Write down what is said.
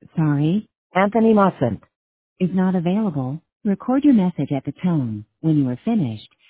Sorry, Anthony Mustn't is not available. Record your message at the tone. When you are finished,